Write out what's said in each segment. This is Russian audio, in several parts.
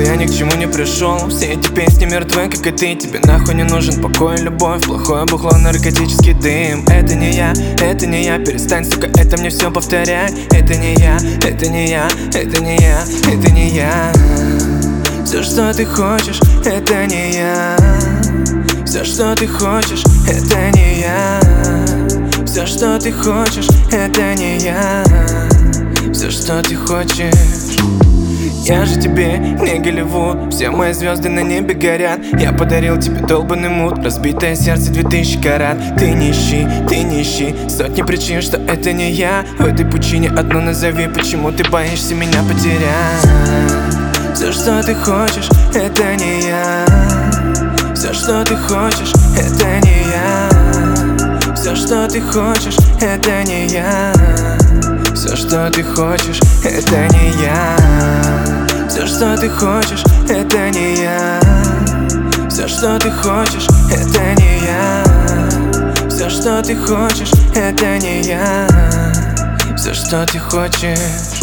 я ни к чему не пришел. Все эти песни мертвы, как и ты. Тебе нахуй не нужен покой, любовь, плохое бухло, наркотический дым. Это не я, это не я. Перестань, сука, это мне все повторяй. Это не я, это не я, это не я, это не я. Все, что ты хочешь, это не я. Все, что ты хочешь, это не я. Все, что ты хочешь, это не я. Все, что ты хочешь. Я же тебе не Голливуд, все мои звезды на небе горят. Я подарил тебе долбанный мут, разбитое сердце 2000 карат. Ты не ищи сотни причин, что это не я. В этой пучине одну назови, почему ты боишься меня потерять. Все, что ты хочешь, это не я. Все, что ты хочешь, это не я. Все, что ты хочешь, это не я. Все, что ты хочешь, это не я. Все, что ты хочешь, это не я. Все, что ты хочешь, это не я. Все, что ты хочешь, это не я. Все, что ты хочешь.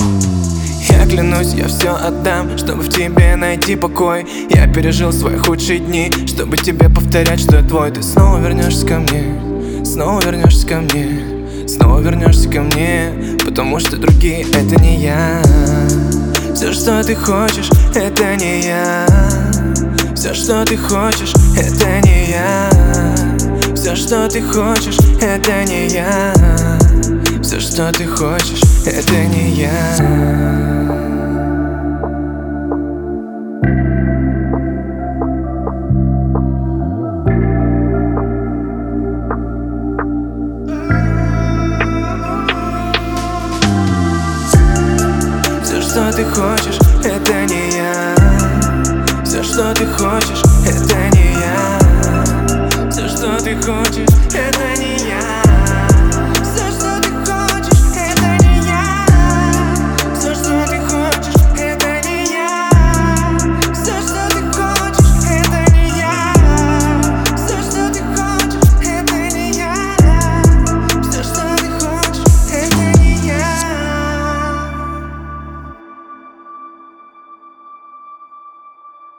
Я клянусь, я все отдам, чтобы в тебе найти покой. Я пережил свои худшие дни, чтобы тебе повторять, что я твой. Ты снова вернешься ко мне, снова вернешься ко мне, снова вернешься ко мне, потому что другие это не я. Все, что ты хочешь, это не я. Все, что ты хочешь, это не я. Все, что ты хочешь, это не я. Все, что ты хочешь, это не я. Все, что ты хочешь, это не я. Все, что ты хочешь,